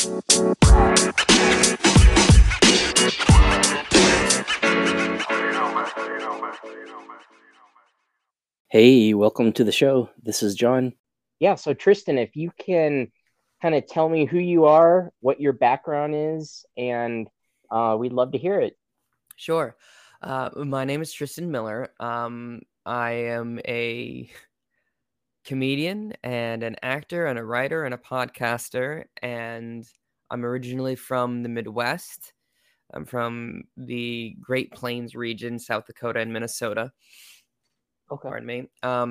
Hey, welcome to the show. This is John. Yeah, so Tristan, if you can kind of tell me who you are, what your background is, and we'd love to hear it. Sure. My name is Tristan Miller. I am a comedian and an actor and a writer and a podcaster, and I'm originally from the Midwest. I'm from the Great Plains region, South Dakota and Minnesota. Okay. Pardon me.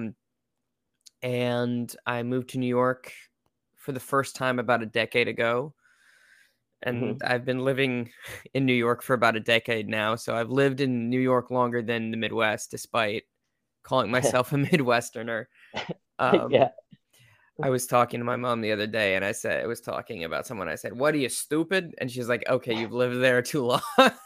And I moved to New York for the first time about a decade ago. And I've been living in New York for about a decade now. So I've lived in New York longer than the Midwest, despite calling myself a Midwesterner. Yeah. I was talking to my mom the other day, and I was talking about someone. I said, "What are you, stupid?" And she's like, "Okay, you've lived there too long."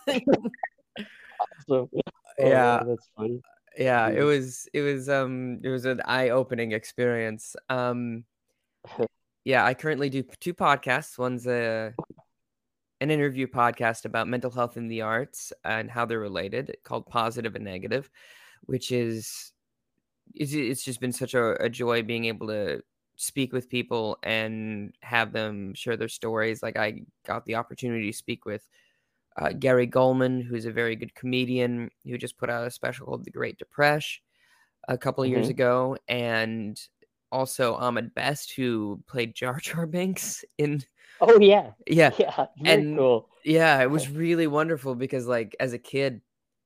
So, Yeah, that's funny. yeah. It Mhm. was an eye-opening experience. Yeah, I currently do two podcasts. One's an interview podcast about mental health in the arts and how they're related, called Positive and Negative, which is it's just been such a joy being able to speak with people and have them share their stories. Like, I got the opportunity to speak with Gary Goldman, who's a very good comedian who just put out a special called The Great Depression a couple of years ago, and also Ahmed Best, who played Jar Jar Binks in Oh yeah, yeah. yeah, very And cool. yeah, it was really wonderful because, like, as a kid,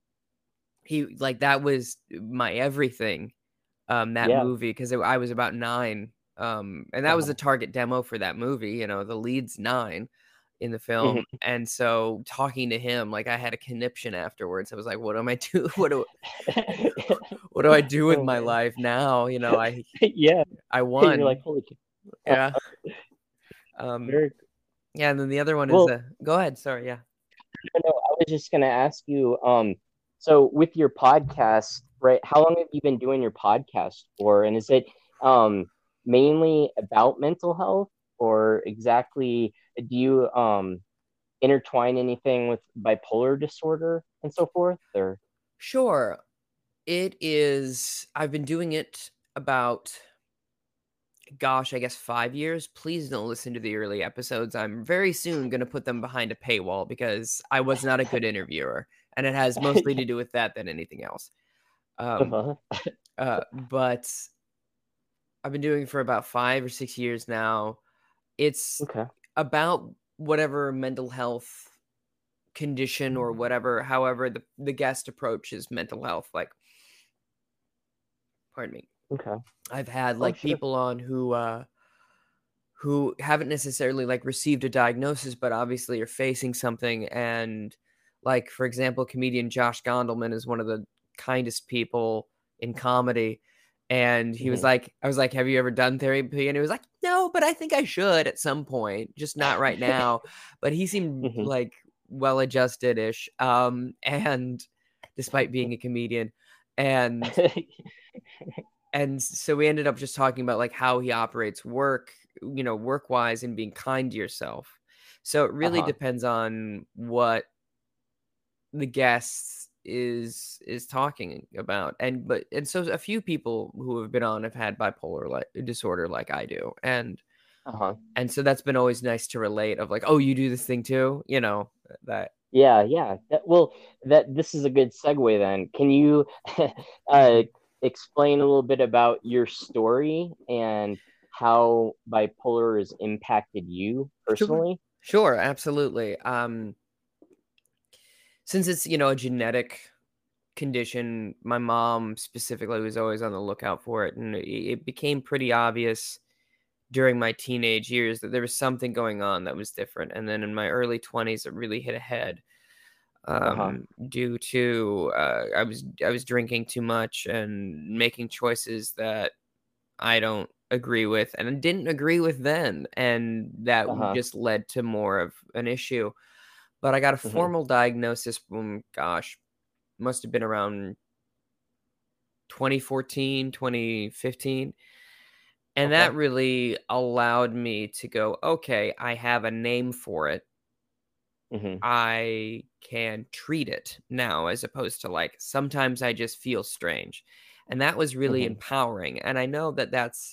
that was my everything. That Yeah. movie, because I was about 9, and that was the target demo for that movie. The lead's 9 in the film, and so talking to him, like, I had a conniption afterwards. I was like, "What am I do? What do I do with Oh my man. life now?" Yeah, I you're won. like holy. Yeah. Um, Very yeah, and then the other one is well. go ahead. Sorry. Yeah. No, I was just gonna ask you. So with your podcast, right? How long have you been doing your podcast for? And is it um mainly about mental health, or exactly do you intertwine anything with bipolar disorder and so forth? Or Sure. It is. I've been doing it about, gosh, I guess 5 years. Please don't listen to the early episodes. I'm very soon going to put them behind a paywall because I was not a good interviewer, and it has mostly to do with that than anything else. uh-huh. But I've been doing it for about 5 or 6 years now. It's Okay. about whatever mental health condition or whatever, however the guest approaches mental health. Like, pardon me. Okay. I've had, Oh like, sure. people on who haven't necessarily, like, received a diagnosis, but obviously are facing something. And, like, for example, comedian Josh Gondelman is one of the kindest people in comedy. And he was like, I was like, "Have you ever done therapy?" And he was like, "No, but I think I should at some point, just not right now." But he seemed like well adjusted ish. And despite being a comedian. And so we ended up just talking about, like, how he operates work wise, and being kind to yourself. So it really Uh-huh. depends on what the guest is talking about. And so a few people who have been on have had bipolar disorder like I do. Uh-huh. And so that's been always nice to relate, of like, "Oh, you do this thing too," that. Yeah, yeah. Well, that this is a good segue then. Can you uh, explain a little bit about your story and how bipolar has impacted you Sure. personally? Sure, absolutely. Since it's, a genetic condition, my mom specifically was always on the lookout for it, and it became pretty obvious during my teenage years that there was something going on that was different. And then in my early 20s, it really hit ahead, Uh-huh. due to I was drinking too much and making choices that I don't agree with and I didn't agree with then, and that Uh-huh. just led to more of an issue. But I got a Hmm. formal diagnosis from, gosh, must have been around 2014, 2015. And Okay. that really allowed me to go, okay, I have a name for it. Mm-hmm. I can treat it now, as opposed to like sometimes I just feel strange. And that was really Mm-hmm. empowering. And I know that that's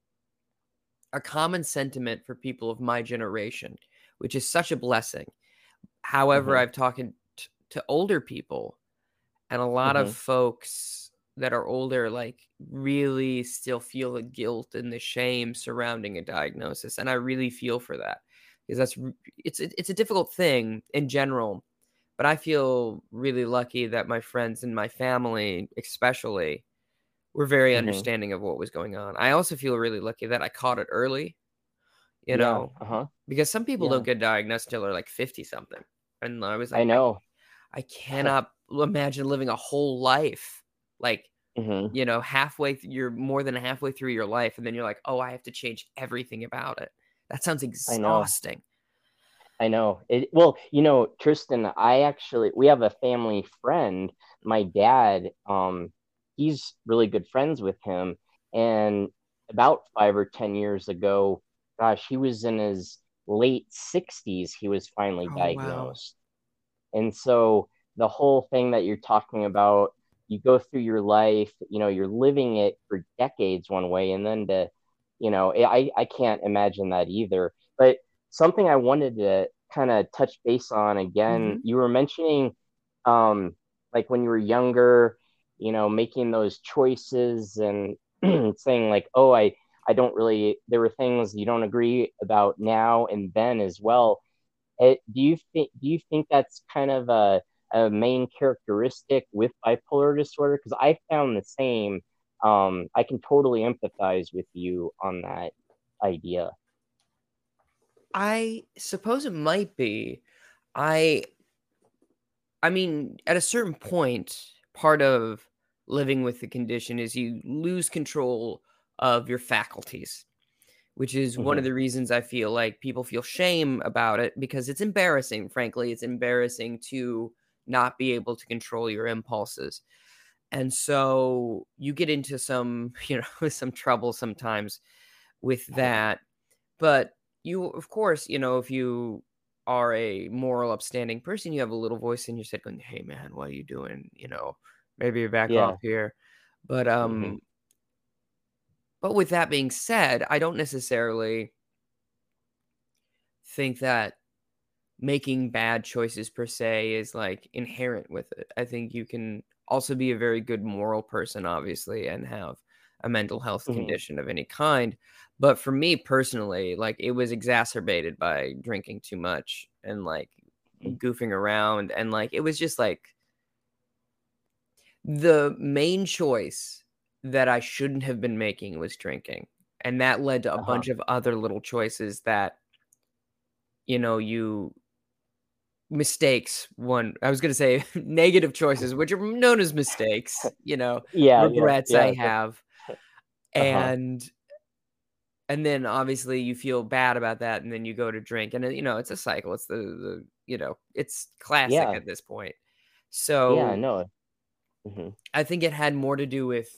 a common sentiment for people of my generation, which is such a blessing. However, Mm-hmm. I've talked to older people, and a lot of Mm-hmm. folks that are older like really still feel the guilt and the shame surrounding a diagnosis, and I really feel for that, because it's a difficult thing in general, but I feel really lucky that my friends and my family especially were very Mm-hmm. understanding of what was going on. I also feel really lucky that I caught it early, you Yeah. know, Uh-huh. because some people don't Yeah. get diagnosed till they're like 50 something. And I was I like, know. I cannot imagine living a whole life like, Mm-hmm. you're more than halfway through your life, and then you're like, oh, I have to change everything about it. That sounds I know. exhausting. I know. Well, Tristan, we have a family friend. My dad, he's really good friends with him. And about 5 or 10 years ago, gosh, he was in his late 60s, he was finally Oh, wow. diagnosed. And so the whole thing that you're talking about, you go through your life, you're living it for decades one way, and then I can't imagine that either. But something I wanted to kind of touch base on again, Hmm. you were mentioning, um, like when you were younger, making those choices and saying like, oh, I don't really, there were things you don't agree about now and then as well. Do you think that's kind of a main characteristic with bipolar disorder? Because I found the same. I can totally empathize with you on that idea. I suppose it might be. I I mean, at a certain point, part of living with the condition is you lose control of your faculties, which is one of Mm-hmm. the reasons I feel like people feel shame about it, because it's embarrassing. Frankly, it's embarrassing to not be able to control your impulses. And so you get into some, some trouble sometimes with that. But you, of course, if you are a moral, upstanding person, you have a little voice in your head going, "Hey, man, what are you doing? Maybe back off Yeah. here." But Mm-hmm. with that being said, I don't necessarily think that making bad choices per se is like inherent with it. I think you can also be a very good moral person, obviously, and have a mental health Mm-hmm. condition of any kind. But for me personally, like it was exacerbated by drinking too much and like goofing around. And like it was just like the main choice that I shouldn't have been making was drinking. And that led to a Uh-huh. bunch of other little choices that, you mistakes. One, I was going to say negative choices, which are known as mistakes, Yeah. Yeah. regrets I Yeah. have. Uh-huh. And then obviously you feel bad about that, and then you go to drink, and then, it's a cycle. It's it's classic Yeah. at this point. Yeah. So No. Mm-hmm. I think it had more to do with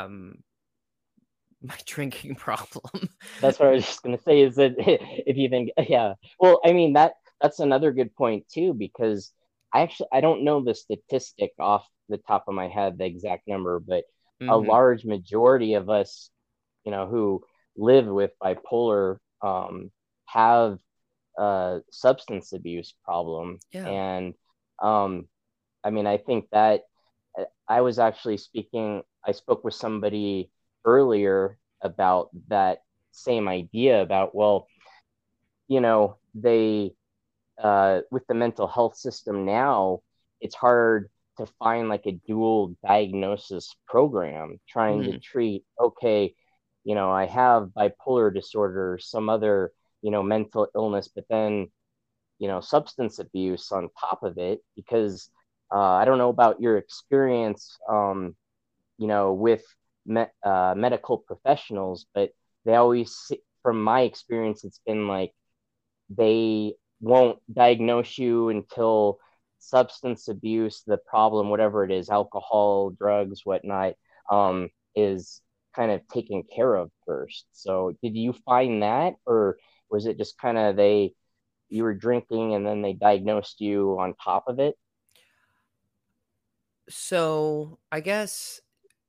my drinking problem. That's what I was just gonna say. Is that if you think, yeah. Well, I mean that's another good point too, because I don't know the statistic off the top of my head, the exact number, but a Hmm. large majority of us, who live with bipolar, have a substance abuse problem, Yeah. and um, I mean, I think that I was actually speaking. I spoke with somebody earlier about that same idea about, well, they with the mental health system now, it's hard to find like a dual diagnosis program trying to Hmm. treat, okay, I have bipolar disorder or some other, mental illness, but then, substance abuse on top of it, because I don't know about your experience, with medical professionals, but they always, from my experience, it's been like they won't diagnose you until substance abuse, the problem, whatever it is, alcohol, drugs, whatnot, is kind of taken care of first. So did you find that, or was it just kind of you were drinking and then they diagnosed you on top of it? So I guess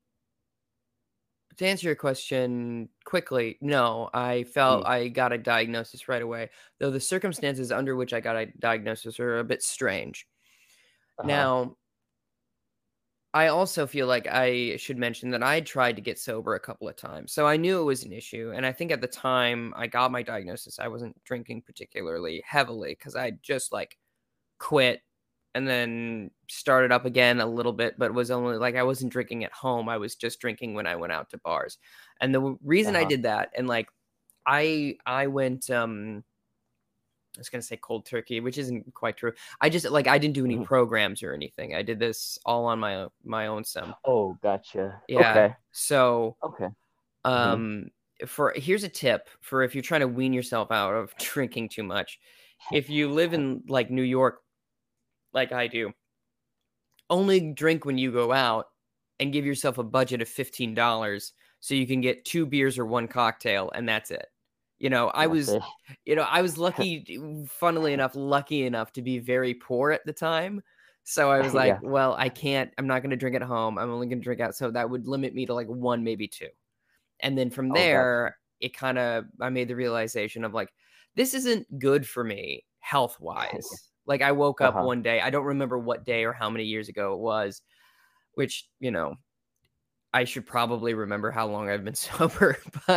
to answer your question quickly, no, I felt Mm. I got a diagnosis right away, though the circumstances under which I got a diagnosis are a bit strange. Uh-huh. Now, I also feel like I should mention that I tried to get sober a couple of times. So I knew it was an issue. And I think at the time I got my diagnosis, I wasn't drinking particularly heavily because I just like quit and then started up again a little bit, but was only like I wasn't drinking at home. I was just drinking when I went out to bars. And the reason I Uh-huh. did that, and like I went I was gonna say cold turkey, which isn't quite true. I just like I didn't do any Mhm. programs or anything. I did this all on my own sim. Oh, gotcha. Yeah. Okay. So Okay. Hmm. um for here's a tip for if you're trying to wean yourself out of drinking too much. If you live in like New York, like I do, only drink when you go out and give yourself a budget of $15 so you can get 2 beers or one cocktail and that's it. You know, That's it. I was lucky, funnily enough, lucky enough to be very poor at the time. So I was like, Yeah. well, I'm not going to drink at home. I'm only going to drink out. So that would limit me to like one, maybe two. And then from Oh, gotcha. there, I made the realization of like, this isn't good for me health wise. Like I woke up Uh-huh. one day, I don't remember what day or how many years ago it was, which, I should probably remember how long I've been sober,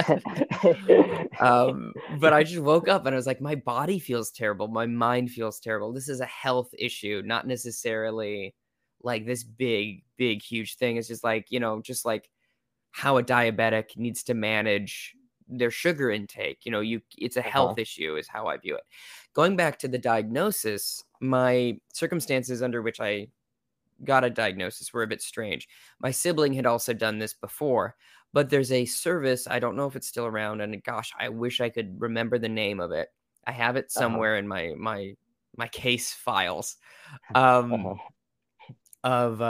but I just woke up and I was like, my body feels terrible. My mind feels terrible. This is a health issue, not necessarily like this big, big, huge thing. It's just like, just like how a diabetic needs to manage their sugar intake. It's a Uh-huh. health issue is how I view it. Going back to the diagnosis, my circumstances under which I got a diagnosis were a bit strange. My sibling had also done this before, but there's a service, I don't know if it's still around, and gosh, I wish I could remember the name of it. I have it Uh-huh. somewhere in my case files. Um Uh-huh. of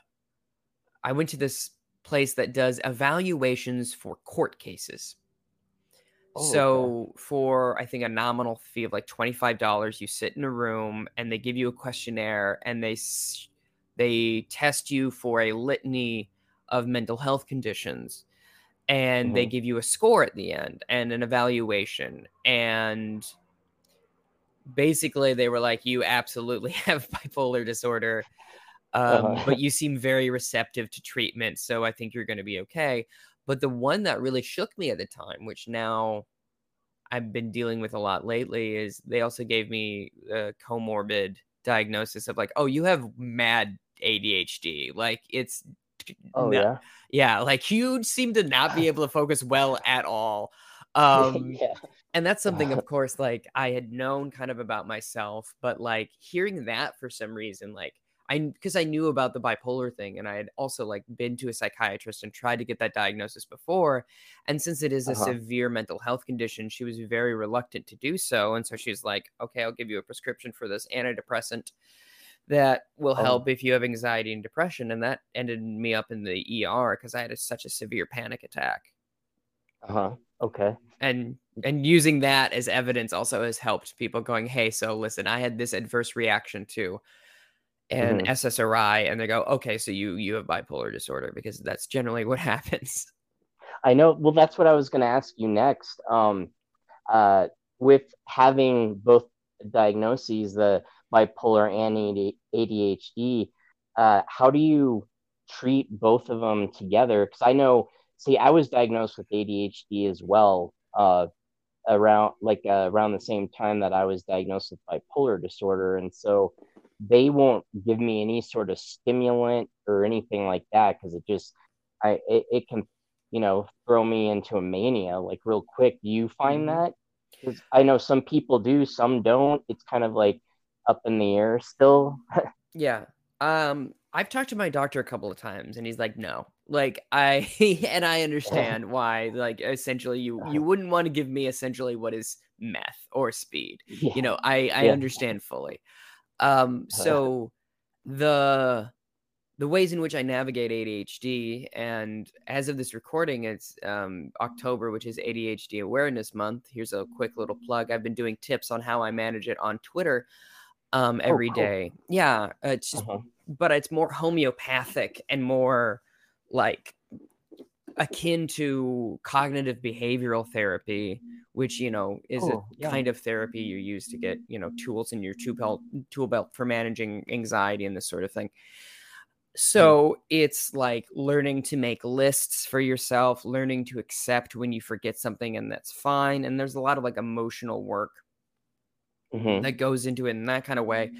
I went to this place that does evaluations for court cases. Oh, okay. So for I think a nominal fee of like $25, you sit in a room and they give you a questionnaire and they test you for a litany of mental health conditions and they Hmm. give you a score at the end and an evaluation. And basically they were like, you absolutely have bipolar disorder. But Uh-huh. you seem very receptive to treatment, so I think you're going to be okay. But the one that really shook me at the time, which now I've been dealing with a lot lately, is they also gave me a comorbid diagnosis of like, oh, you have mad ADHD. Like it's Oh, no, yeah. yeah, like you seem to not be able to focus well at all. Um, Yeah. and that's something, of course, like I had known kind of about myself, but like hearing that for some reason, like because I knew about the bipolar thing and I had also like been to a psychiatrist and tried to get that diagnosis before. And since it is a Uh-huh. severe mental health condition, she was very reluctant to do so. And so she's like, okay, I'll give you a prescription for this antidepressant that will help Oh. if you have anxiety and depression. And that ended me up in the ER because I had such a severe panic attack. Uh-huh. Okay. And using that as evidence also has helped people going, hey, so listen, I had this adverse reaction to an Hmm. SSRI, and they go, okay, so you have bipolar disorder, because that's generally what happens. I know. Well, that's what I was going to ask you next. Uh, with having both diagnoses, the bipolar and ADHD, how do you treat both of them together? Because I know, see, I was diagnosed with ADHD as well, around the same time that I was diagnosed with bipolar disorder, and so they won't give me any sort of stimulant or anything like that because it can throw me into a mania like real quick. Do you find Mhm. that? Because I know some people do, some don't. It's kind of like up in the air still. Yeah. I've talked to my doctor a couple of times and he's like, no. Like and I understand why, like essentially you wouldn't want to give me essentially what is meth or speed. Yeah, I yeah. understand fully. So the the ways in which I navigate ADHD. And as of this recording, it's October, which is ADHD Awareness Month. Here's a quick little plug. I've been doing tips on how I manage it on Twitter every cool. day. Yeah, it's just, but it's more homeopathic and more like akin to cognitive behavioral therapy, which, you know, is a kind of therapy you use to get, you know, tools in your tool belt for managing anxiety and this sort of thing. So it's like learning to make lists for yourself, learning to accept when you forget something, and that's fine. And there's a lot of like emotional work that goes into it in that kind of way.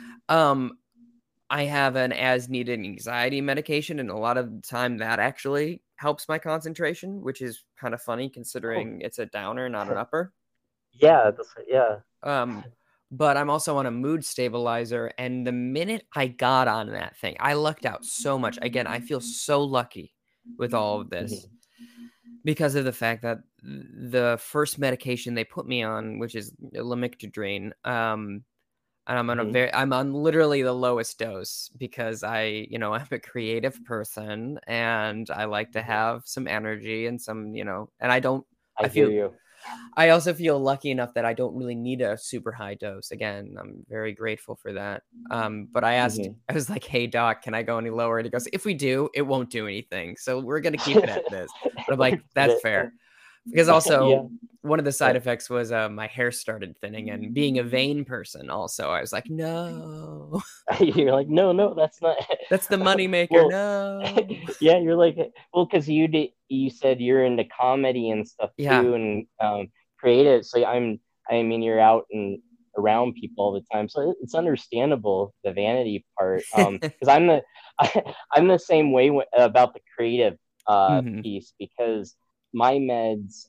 I have an as needed anxiety medication, and a lot of the time that actually helps my concentration, which is kind of funny considering it's a downer, not an upper. Yeah. But I'm also on a mood stabilizer, and the minute I got on that thing, I lucked out so much. Again, I feel so lucky with all of this because of the fact that the first medication they put me on, which is lamictal, and I'm on literally the lowest dose because I'm a creative person and I like to have some energy and some, and I hear you. I also feel lucky enough that I don't really need a super high dose. Again, I'm very grateful for that. But I asked, I was like, hey, doc, can I go any lower? And he goes, if we do, it won't do anything. So we're going to keep it at this. But I'm like, that's fair. Because also one of the side effects was my hair started thinning, and being a vain person also, I was like, no. You're like, no, that's not. That's the moneymaker. No. Yeah, you're like, well, because you said you're into comedy and stuff too, and creative. So you're out and around people all the time, so it's understandable, the vanity part. Because I'm the same way about the creative piece, because my meds,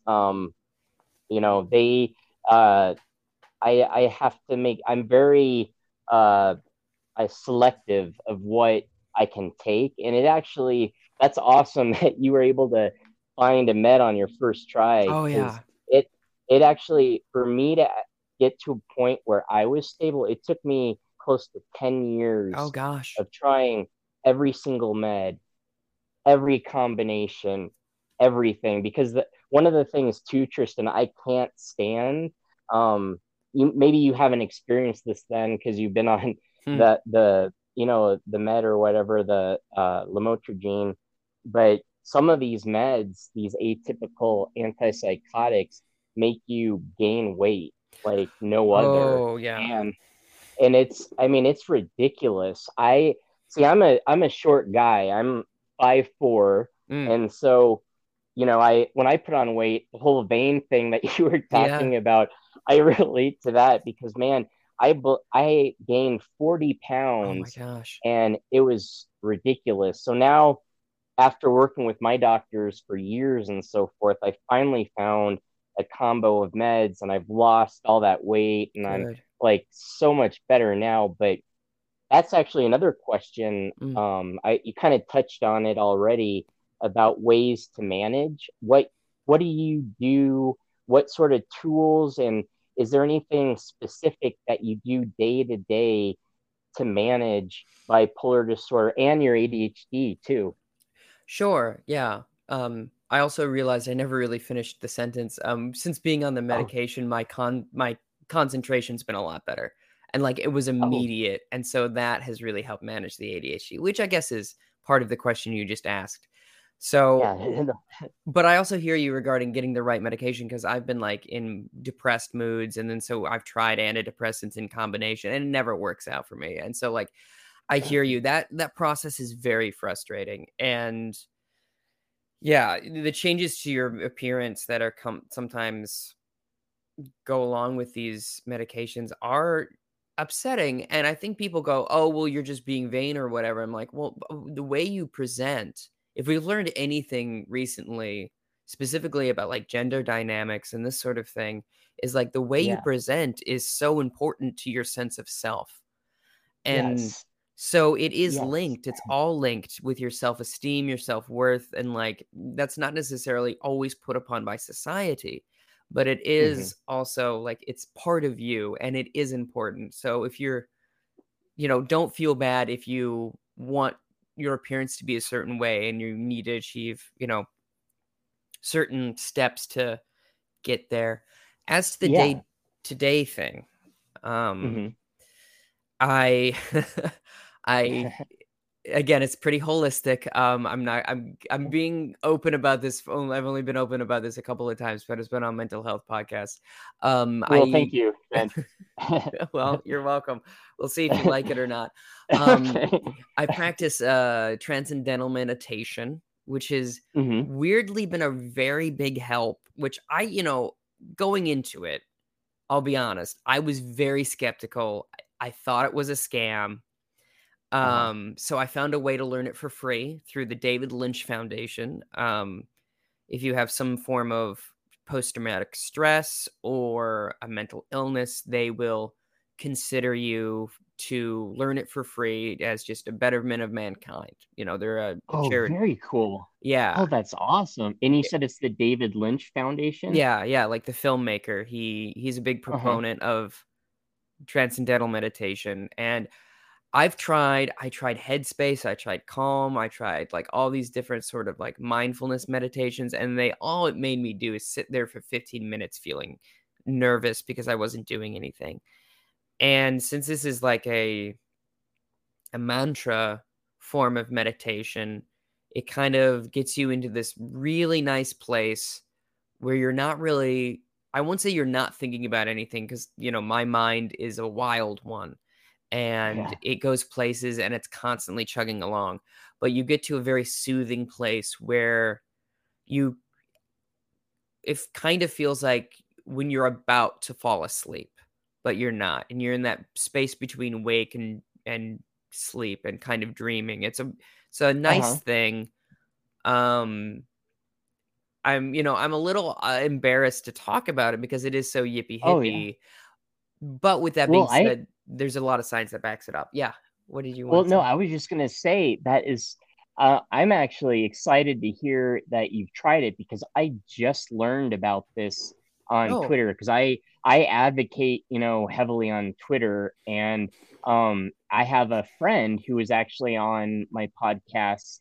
they I have to make, I'm very selective of what I can take, and that's awesome that you were able to find a med on your first try. Oh yeah. It actually, for me to get to a point where I was stable, it took me close to 10 years of trying every single med, every combination, everything. Because one of the things too, Tristan, I can't stand, maybe you haven't experienced this then because you've been on the med or whatever, the lamotrigine, but some of these meds, these atypical antipsychotics, make you gain weight like no other. Oh yeah. And it's ridiculous. I'm a short guy. I'm 5'4", and so when I put on weight, the whole vein thing that you were talking about, I relate to that, because man, I gained 40 pounds. Oh my gosh. And it was ridiculous. So now, after working with my doctors for years and so forth, I finally found a combo of meds, and I've lost all that weight, and I'm like so much better now. But that's actually another question. You kind of touched on it already about ways to manage. What do you do? What sort of tools, and is there anything specific that you do day to day to manage bipolar disorder and your ADHD too? Sure. Yeah. I also realized I never really finished the sentence. Since being on the medication, my concentration's been a lot better, and like it was immediate. And so that has really helped manage the ADHD, which I guess is part of the question you just asked. So, but I also hear you regarding getting the right medication, because I've been like in depressed moods, and then so I've tried antidepressants in combination, and it never works out for me. And so like, I hear you, that process is very frustrating. And yeah, the changes to your appearance that are sometimes go along with these medications are upsetting. And I think people go, oh, well, you're just being vain or whatever. I'm like, well, the way you present, if we've learned anything recently, specifically about like gender dynamics and this sort of thing, is like the way you present is so important to your sense of self. And so it is linked. It's all linked with your self-esteem, your self-worth. And like, that's not necessarily always put upon by society, but it is also like, it's part of you, and it is important. So if you're, don't feel bad if you want your appearance to be a certain way, and you need to achieve, certain steps to get there. As to the Yeah. day-to-day thing, hmm I I again, it's pretty holistic. I'm being open about this. I've only been open about this a couple of times, but it's been on mental health podcasts. Well, thank you, Ben. Well, you're welcome. We'll see if you like it or not. Okay. I practice transcendental meditation, which has hmm weirdly been a very big help, which going into it, I'll be honest, I was very skeptical. I thought it was a scam. So I found a way to learn it for free through the David Lynch Foundation. If you have some form of post-traumatic stress or a mental illness, they will consider you to learn it for free as just a betterment of mankind. They're a Oh, charity. very cool. Yeah. Oh, that's awesome. And you said it's the David Lynch Foundation? Yeah, like the filmmaker. He's a big proponent of transcendental meditation, and I tried Headspace, I tried Calm, I tried like all these different sort of like mindfulness meditations, and all it made me do is sit there for 15 minutes feeling nervous because I wasn't doing anything. And since this is like a mantra form of meditation, it kind of gets you into this really nice place where you're not really, I won't say you're not thinking about anything, because my mind is a wild one. And it goes places and it's constantly chugging along. But you get to a very soothing place where it kind of feels like when you're about to fall asleep, but you're not. And you're in that space between wake and sleep and kind of dreaming. It's a nice thing. I'm a little embarrassed to talk about it because it is so yippee hippie. Oh, yeah. But with that being said, there's a lot of science that backs it up. Yeah. What did you want to say? No, I was just going to say that is, I'm actually excited to hear that you've tried it, because I just learned about this on Twitter, because I advocate, heavily on Twitter. And I have a friend who was actually on my podcast,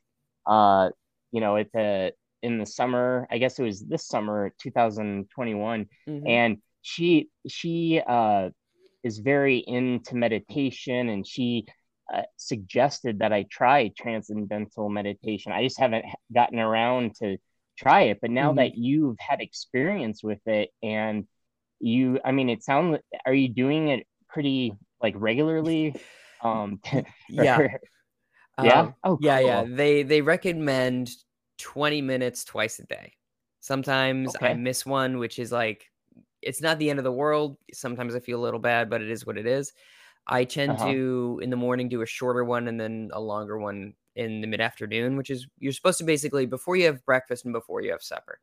in the summer, I guess it was this summer, 2021. And she is very into meditation, and she suggested that I try transcendental meditation. I just haven't gotten around to try it, but now that you've had experience with it, and are you doing it pretty like regularly? Yeah. Yeah. Oh, cool. Yeah. They recommend 20 minutes twice a day. Sometimes I miss one, which is like, it's not the end of the world. Sometimes I feel a little bad, but it is what it is. I tend to, in the morning, do a shorter one and then a longer one in the mid-afternoon, which is, you're supposed to basically, before you have breakfast and before you have supper.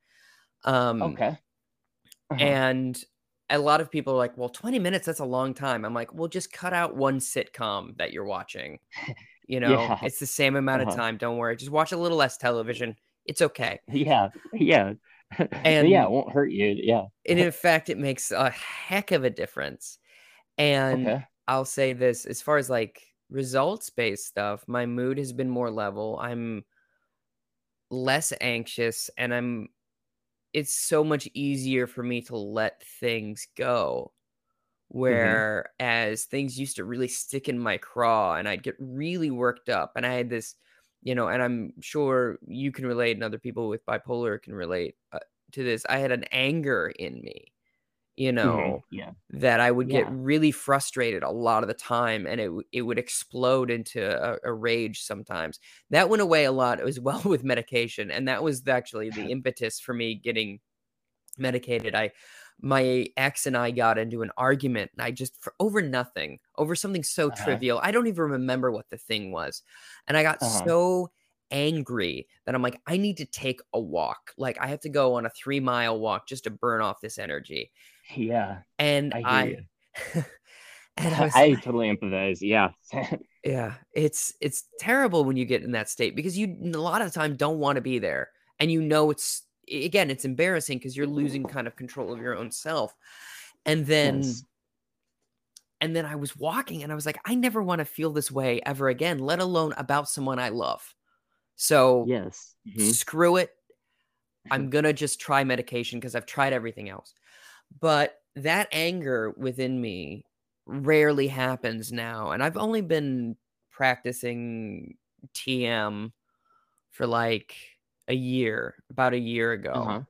And a lot of people are like, well, 20 minutes, that's a long time. I'm like, well, just cut out one sitcom that you're watching. It's the same amount of time. Don't worry. Just watch a little less television. It's okay. Yeah. And it won't hurt you. Yeah. And in fact, it makes a heck of a difference. And I'll say this, as far as like results-based stuff, my mood has been more level. I'm less anxious, and it's so much easier for me to let things go. Whereas things used to really stick in my craw, and I'd get really worked up. And I had this, and I'm sure you can relate, and other people with bipolar can relate to this. I had an anger in me, that I would get really frustrated a lot of the time, and it would explode into a rage sometimes. That went away a lot as well with medication, and that was actually the impetus for me getting medicated. My ex and I got into an argument, and over nothing, over something so trivial. I don't even remember what the thing was. And I got so angry that I'm like, I need to take a walk. Like, I have to go on a 3-mile walk just to burn off this energy. Yeah. And I I totally empathize. Yeah. Yeah. It's terrible when you get in that state, because you a lot of the time don't want to be there. And it's embarrassing because you're losing kind of control of your own self. And then And then I was walking and I was like, I never want to feel this way ever again, let alone about someone I love. So Yes. screw it. I'm going to just try medication because I've tried everything else. But that anger within me rarely happens now. And I've only been practicing TM for like about a year ago.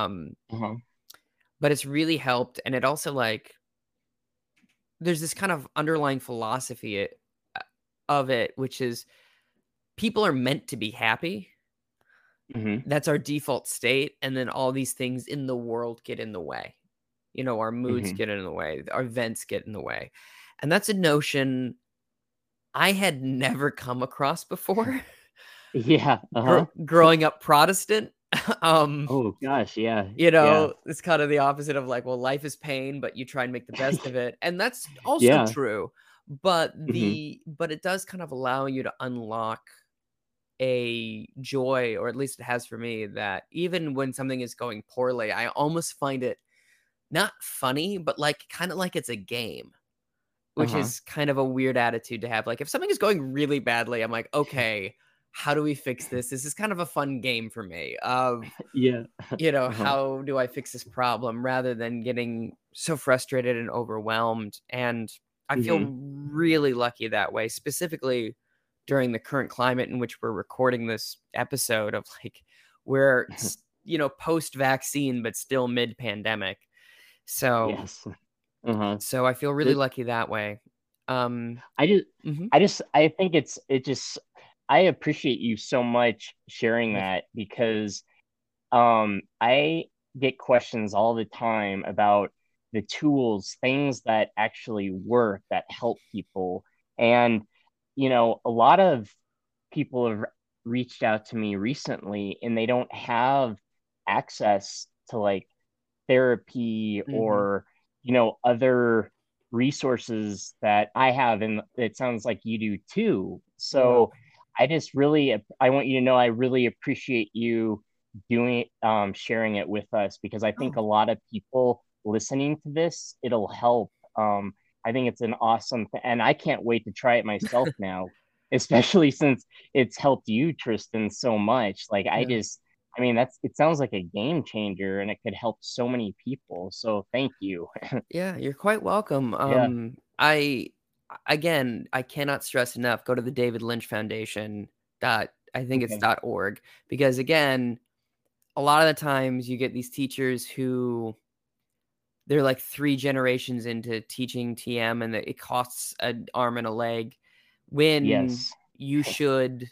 But it's really helped. And it also like, there's this kind of underlying philosophy of it, which is people are meant to be happy. That's our default state. And then all these things in the world get in the way. You know, our moods get in the way, our events get in the way. And that's a notion I had never come across before. Yeah. Growing up Protestant. Oh gosh, yeah. You know, it's kind of the opposite of like, well, life is pain, but you try and make the best of it. And that's also true. But but it does kind of allow you to unlock a joy, or at least it has for me, that even when something is going poorly, I almost find it not funny, but like kind of like it's a game, which is kind of a weird attitude to have. Like if something is going really badly, I'm like, okay, how do we fix this? This is kind of a fun game for me of, you know, how do I fix this problem rather than getting so frustrated and overwhelmed. And I feel really lucky that way, specifically during the current climate in which we're recording this episode of like, we're, you know, post-vaccine, but still mid-pandemic. So, so I feel really lucky that way. I think I appreciate you so much sharing that, because I get questions all the time about the tools, things that actually work, that help people. And, you know, a lot of people have reached out to me recently and they don't have access to like therapy or, you know, other resources that I have. And it sounds like you do too. So I want you to know, I really appreciate you doing, sharing it with us, because I think a lot of people listening to this, it'll help. I think it's an awesome and I can't wait to try it myself now, especially since it's helped you, Tristan, so much. Like I mean, it sounds like a game changer and it could help so many people. So thank you. Yeah, you're quite welcome. I cannot stress enough, go to the David Lynch Foundation .org, because again, a lot of the times you get these teachers who they're like 3 generations into teaching TM and it costs an arm and a leg when you should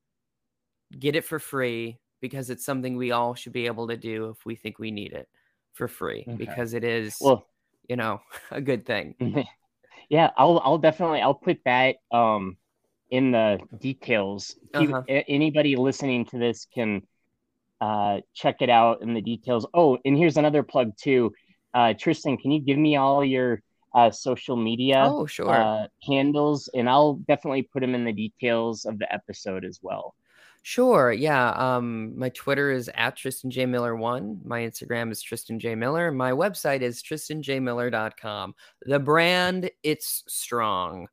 get it for free, because it's something we all should be able to do if we think we need it for free, because it is, you know, a good thing. Yeah, I'll definitely put that in the details. Anybody listening to this can check it out in the details. Oh, and here's another plug too. Tristan, can you give me all your social media handles, and I'll definitely put them in the details of the episode as well. Sure. Yeah. My Twitter is @TristanJMiller1. My Instagram is Tristan J. Miller. My website is TristanJMiller.com. The brand, it's strong.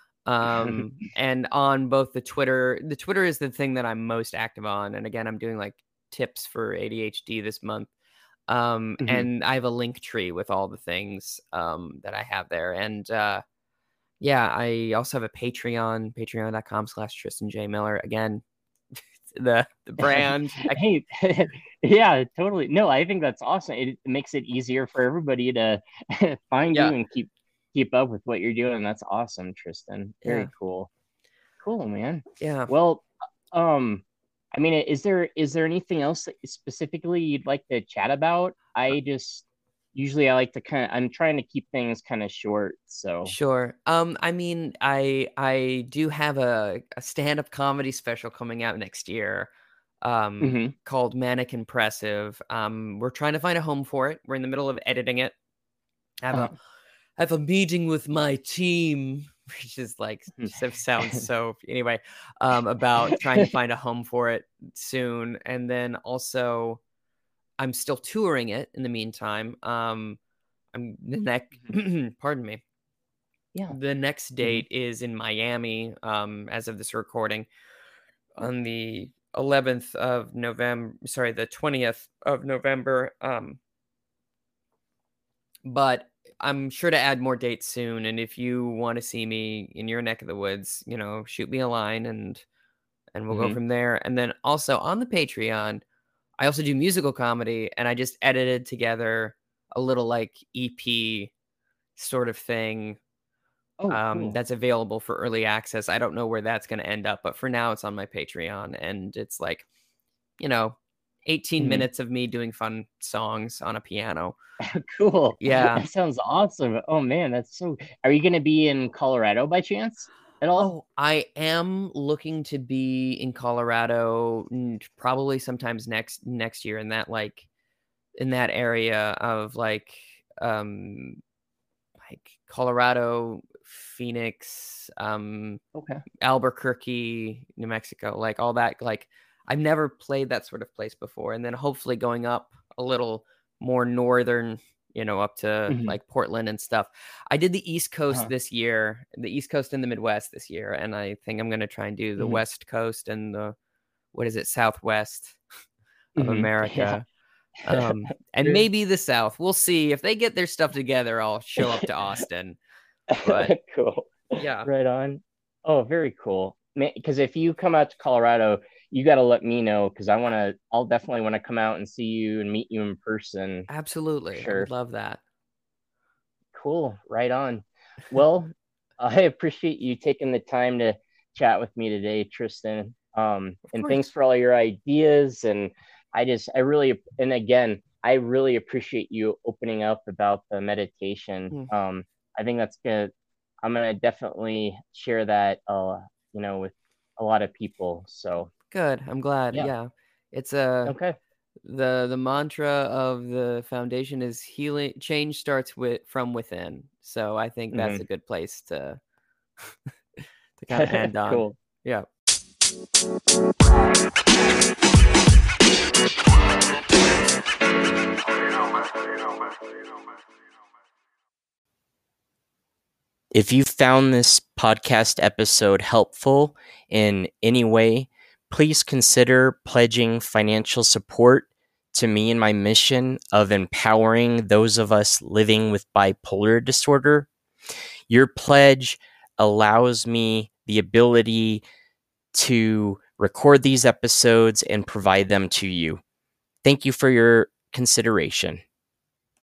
And on both the Twitter is the thing that I'm most active on. And again, I'm doing like tips for ADHD this month. And I have a link tree with all the things that I have there. And yeah, I also have a patreon.com/Tristan J. Miller. Again, the brand. Hey, yeah, totally. No, I think that's awesome. It makes it easier for everybody to find you and keep up with what you're doing. That's awesome, Tristan. Very cool. Cool, man. Yeah. Well, I mean, is there anything else that specifically you'd like to chat about? Usually I like to I'm trying to keep things kind of short. So sure. I mean, I do have a stand-up comedy special coming out next year, called Manic Impressive. We're trying to find a home for it. We're in the middle of editing it. I have a meeting with my team, which is like sounds so anyway, about trying to find a home for it soon. And then also I'm still touring it in the meantime. Pardon me. Yeah. The next date is in Miami, as of this recording, on the 11th of November. Sorry, the 20th of November. But I'm sure to add more dates soon. And if you want to see me in your neck of the woods, shoot me a line and we'll go from there. And then also on the Patreon, I also do musical comedy, and I just edited together a little like EP sort of thing. Cool. That's available for early access. I don't know where that's going to end up, but for now it's on my Patreon, and it's like, 18 minutes of me doing fun songs on a piano. Cool. Yeah. That sounds awesome. Oh man, that's so. Are you going to be in Colorado by chance at all? Oh, I am looking to be in Colorado probably sometimes next year in that area of like Colorado, Phoenix, Okay. Albuquerque, New Mexico, like all that. Like I've never played that sort of place before, and then hopefully going up a little more northern, up to like Portland and stuff. I did the East Coast this year, the East Coast and the Midwest this year, and I think I'm going to try and do the West Coast and the Southwest of America. And maybe the South. We'll see. If they get their stuff together, I'll show up to Austin. But cool. Yeah. Right on. Oh, very cool. Because if you come out to Colorado, you got to let me know, because I'll definitely want to come out and see you and meet you in person. Absolutely. Sure. I would love that. Cool. Right on. Well, I appreciate you taking the time to chat with me today, Tristan. And thanks for all your ideas. And I really appreciate you opening up about the meditation. I think that's good. I'm going to definitely share that, with a lot of people. So good. I'm glad. Yeah. It's okay. The mantra of the foundation is healing. Change starts from within. So I think that's a good place to kind of end on. Cool. Yeah. If you found this podcast episode helpful in any way, please consider pledging financial support to me in my mission of empowering those of us living with bipolar disorder. Your pledge allows me the ability to record these episodes and provide them to you. Thank you for your consideration.